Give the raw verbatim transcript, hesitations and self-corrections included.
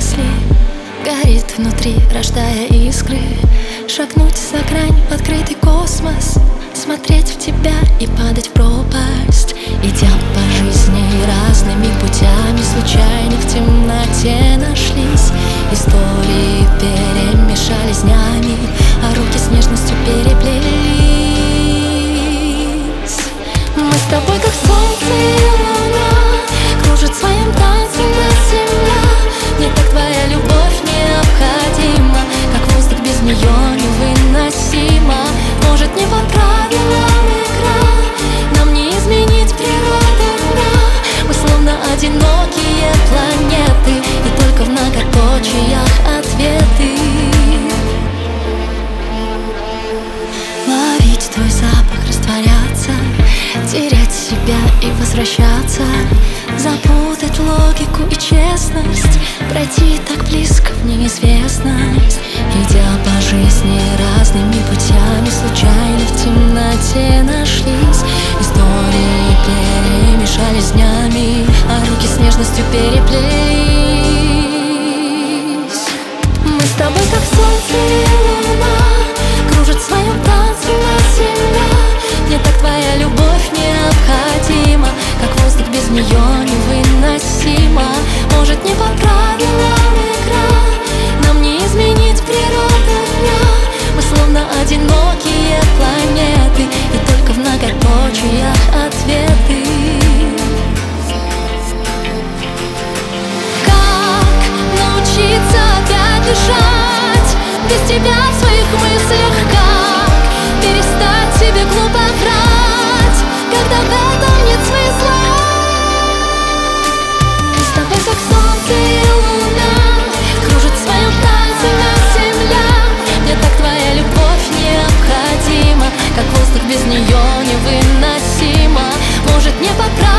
мысли горит внутри, рождая искры. Шагнуть за грань в открытый космос, смотреть в тебя и падать в пропасть. Идя по жизни разными путями, случайно в темноте нашлись. Истории перемешались днями, а руки с нежностью переплелись. Мы с тобой как солнце и луна, кружит в своем танце над земля. Мне так твоя любовь необходима, как воздух без нее невыносима. Может, не по правилам игра, нам не изменить природу дня. Мы словно одинокие планеты, и только в многоточиях ответы. Ловить твой запах, растворяться, терять себя и возвращаться, запутать логику и честность, пройти так близко в неизвестность. Идя по жизни разными путями, случайно в темноте нашлись. Истории перемешались днями, а руки с нежностью переплелись. Мы с тобой как солнце и луна, кружит в своем танце над земля. Мне так твоя любовь необходима, как воздух без нее невыносима. Может, не по правилам игра, нам не изменить природу дня. Мы словно одинокие планеты, и только в многоточиях ответы. Как научиться опять дышать без тебя в своих мыслях? Как перестать себе глупо врать, когда в этом нет смысла? Мы с тобой как солнце и луна, кружит в своем танце над земля. Мне так твоя любовь необходима, как воздух без нее невыносима. Может, не по правилам